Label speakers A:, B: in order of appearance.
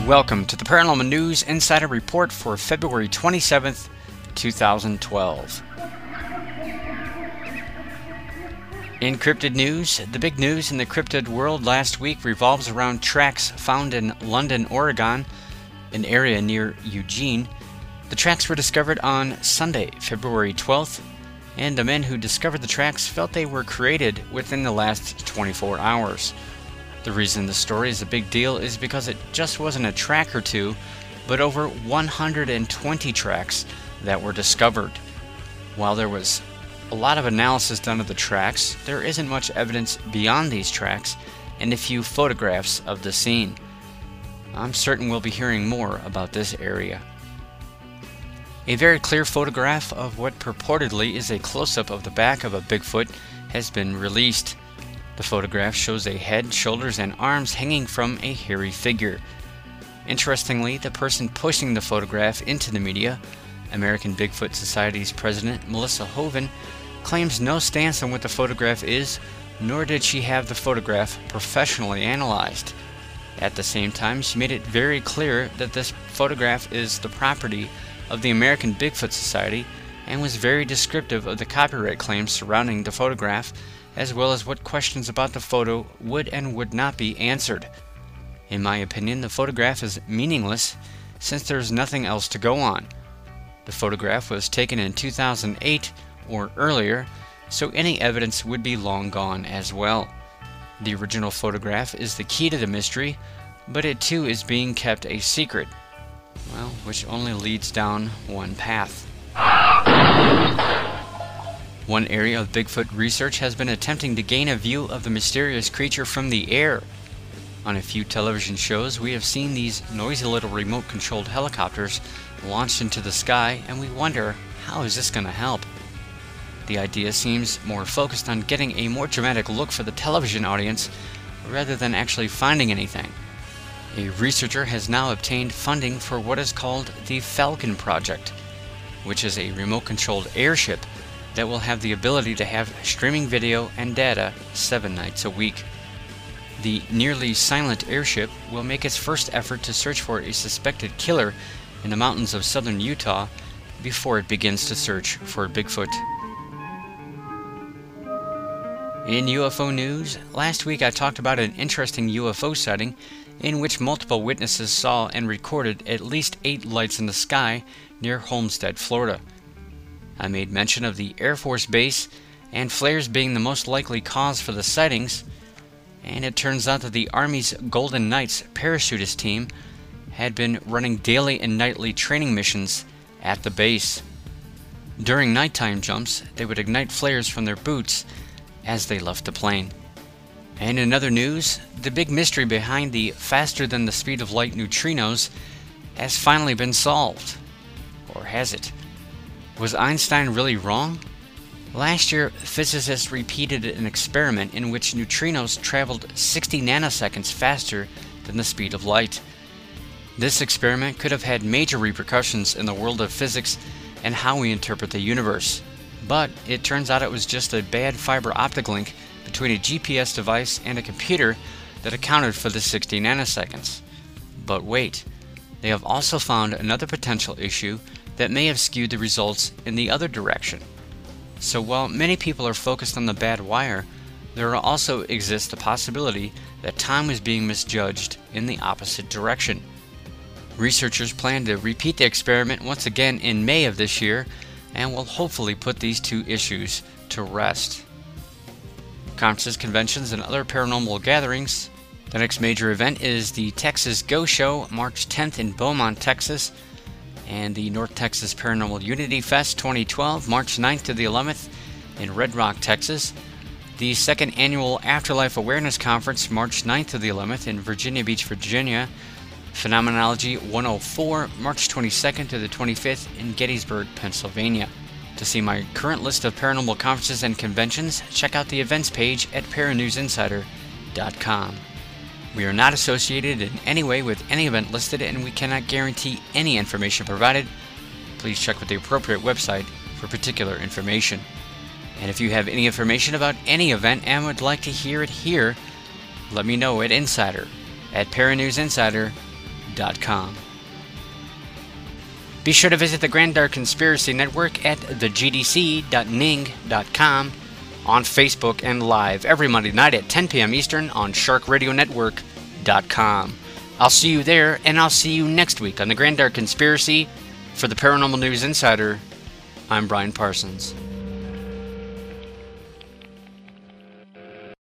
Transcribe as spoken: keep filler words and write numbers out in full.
A: Welcome to the Paranormal News Insider Report for February twenty-seventh, two thousand twelve. In cryptid news, the big news in the cryptid world last week revolves around tracks found in London, Oregon, an area near Eugene. The tracks were discovered on Sunday, February twelfth, and the men who discovered the tracks felt they were created within the last twenty-four hours. The reason the story is a big deal is because it just wasn't a track or two, but over one hundred twenty tracks that were discovered. While there was a lot of analysis done of the tracks, there isn't much evidence beyond these tracks and a few photographs of the scene. I'm certain we'll be hearing more about this area. A very clear photograph of what purportedly is a close-up of the back of a Bigfoot has been released. The photograph shows a head, shoulders, and arms hanging from a hairy figure. Interestingly, the person pushing the photograph into the media, American Bigfoot Society's president Melissa Hoven, claims no stance on what the photograph is, nor did she have the photograph professionally analyzed. At the same time, she made it very clear that this photograph is the property of the American Bigfoot Society and was very descriptive of the copyright claims surrounding the photograph, as well as what questions about the photo would and would not be answered. In my opinion, the photograph is meaningless since there is nothing else to go on. The photograph was taken in two thousand eight or earlier, so any evidence would be long gone as well. The original photograph is the key to the mystery, but it too is being kept a secret, well, which only leads down one path. One area of Bigfoot research has been attempting to gain a view of the mysterious creature from the air. On a few television shows, we have seen these noisy little remote-controlled helicopters launched into the sky, and we wonder, how is this going to help? The idea seems more focused on getting a more dramatic look for the television audience, rather than actually finding anything. A researcher has now obtained funding for what is called the Falcon Project, which is a remote-controlled airship that will have the ability to have streaming video and data seven nights a week. The nearly silent airship will make its first effort to search for a suspected killer in the mountains of southern Utah before it begins to search for Bigfoot. In U F O news, last week I talked about an interesting U F O sighting in which multiple witnesses saw and recorded at least eight lights in the sky near Homestead, Florida. I made mention of the Air Force Base and flares being the most likely cause for the sightings, and it turns out that the Army's Golden Knights parachutist team had been running daily and nightly training missions at the base. During nighttime jumps, they would ignite flares from their boots as they left the plane. And in other news, the big mystery behind the faster than the speed of light neutrinos has finally been solved. Or has it? Was Einstein really wrong? Last year, physicists repeated an experiment in which neutrinos traveled sixty nanoseconds faster than the speed of light. This experiment could have had major repercussions in the world of physics and how we interpret the universe. But it turns out it was just a bad fiber optic link between a G P S device and a computer that accounted for the sixty nanoseconds. But wait, they have also found another potential issue that may have skewed the results in the other direction. So while many people are focused on the bad wire, there also exists the possibility that time was being misjudged in the opposite direction. Researchers plan to repeat the experiment once again in May of this year and will hopefully put these two issues to rest. Conferences, conventions, and other paranormal gatherings. The next major event is the Texas Go Show, March tenth in Beaumont, Texas, and the North Texas Paranormal Unity Fest twenty twelve, March ninth to the eleventh in Red Rock, Texas. The second annual Afterlife Awareness Conference, March ninth to the eleventh in Virginia Beach, Virginia. Phenomenology one oh four, March twenty-second to the twenty-fifth in Gettysburg, Pennsylvania. To see my current list of paranormal conferences and conventions, check out the events page at paranewsinsider dot com. We are not associated in any way with any event listed, and we cannot guarantee any information provided. Please check with the appropriate website for particular information. And if you have any information about any event and would like to hear it here, let me know at Insider at paranewsinsider dot com. Be sure to visit the Grand Dark Conspiracy Network at the g d c dot ning dot com, on Facebook, and live every Monday night at ten p.m. Eastern on shark radio network dot com. I'll see you there, and I'll see you next week on the Grand Dark Conspiracy. For the Paranormal News Insider, I'm Brian Parsons.